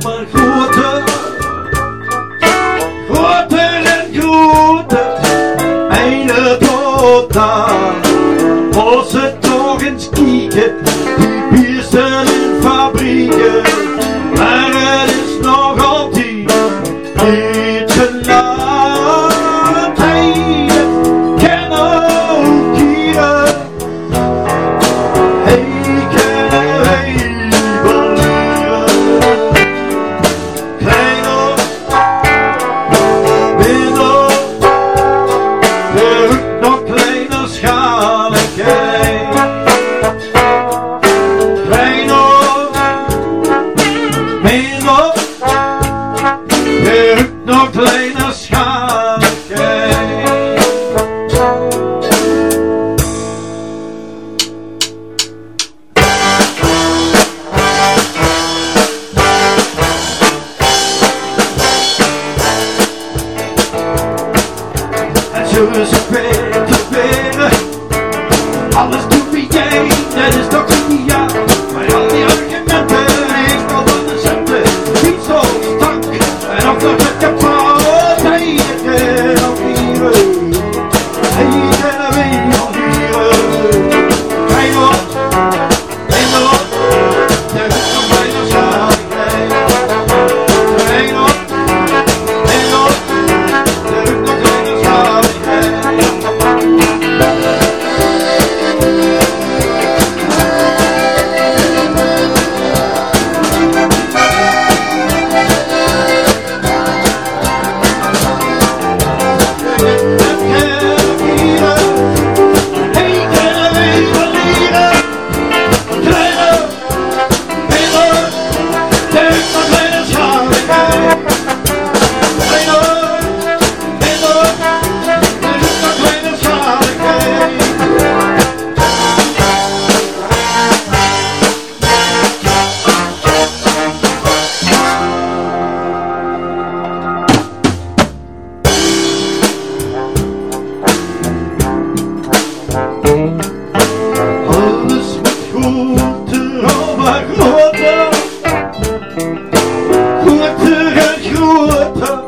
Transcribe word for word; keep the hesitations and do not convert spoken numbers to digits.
maar groter, groter en groter, einde tot daar. Als ze toch eens kijken, die biersten in fabrieken, maar het is nog altijd niet te laat. Hey, het kan ook hier. Hey, kunnen wij beleven. Kleiner, minder, terug nog kleiner schaligheid. Kleiner, minder, terug nog kleiner schaligheid. En zo is het weer te beren. Alles doet wie jij, dat is toch niet ja. Maar al die argumenten, heeft al van de centen. Niet zo stank, en of dat met je praat. Hey, ik ken al dieren. Hey, ik ken al dieren. Kijk op, neem op, er is nog bijna zaligheid. Kijk op, neem op, er is nog bijna zaligheid. Alles wordt groter, al maar groter, groter en groter.